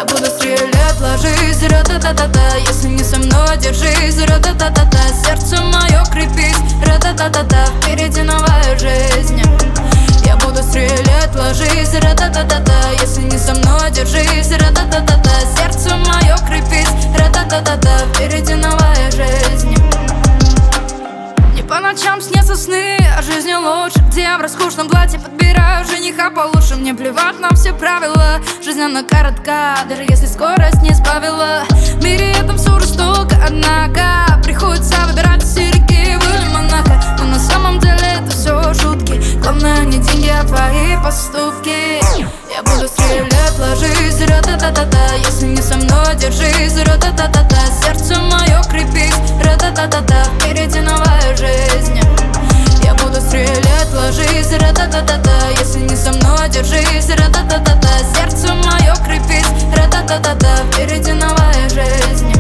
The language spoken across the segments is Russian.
Я буду стрелять, ложись, ра-та-та-та-та. Если не со мной, держись, ра-та-та-та-та. Сердце мое крепись, ра-та-та-та-та. Впереди новая жизнь. Я буду стрелять, ложись, ра-та-та-та-та. Если не со мной, держись, ра-та-та-та-та. Сердце мое крепись, ра-та-та-та-та. Впереди новая жизнь. Не по ночам снятся сны, а жизни лучше, где я в роскошном платье подбираю жениха получше. Мне плевать на все правила, жизнь она коротка, даже если скорость не сбавила. В мире этом все жестоко, однако приходится выбирать серьги в Монако. Но на самом деле это все шутки, главное не деньги, а твои поступки. Я буду стрелять, ложись, ра-та-та-та-та. Если не со мной, держись, ра-та-та-та-та. Сердце мое крепись, ра-та-та-та-та. Впереди новая жизнь. Я буду стрелять, ложись, ра-та-та-та-та. Если не со мной, держись, ра-та-та-та-та. Сердце мое крепись, ра-та-та-та-та. Впереди новая жизнь.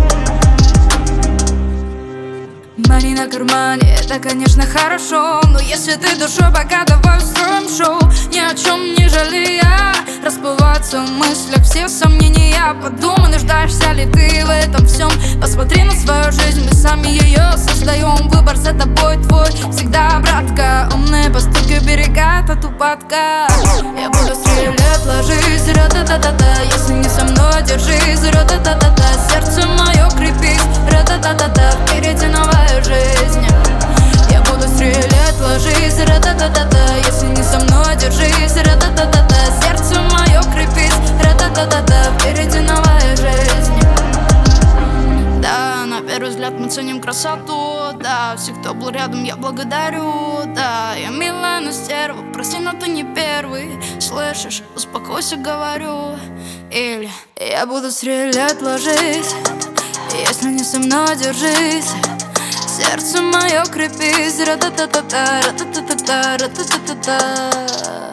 Money на кармане, это, конечно, хорошо, но если ты душой богат, давай устроим шоу. Ни о чем не жалея, расплываются в мыслях все сомнения. Подумай, нуждаешься ли ты в этом всем. Посмотри на свою жизнь, мы сами ее создаем. Выбор за тобой твой, всегда, братка. Умные поступки берегают от упадка. Я буду стрелять, ложись, ра-та-та-та-та. Если не со мной, держись, ра-та-та-та-та. Сердце мое крепись, ра-та-та-та-та. Впереди новая жизнь. Я буду стрелять, ложись, ра-та-та-та-та. Если не со мной, держись, ра-та-та-та-та. Сердце мое крепись, ра-та-та-та-та. Впереди новая жизнь. Да, на первый взгляд мы ценим красоту. Да, всех, кто был рядом, я благодарю. Да, я милая, но стерва, прости, но ты не первый. Слышишь, успокойся, говорю. Или я буду стрелять, ложись. Если не со мной, держись. Сердце мое крепись, ра-та-та-та-та, ра-та-та-та-та, ра-та-та-та-та.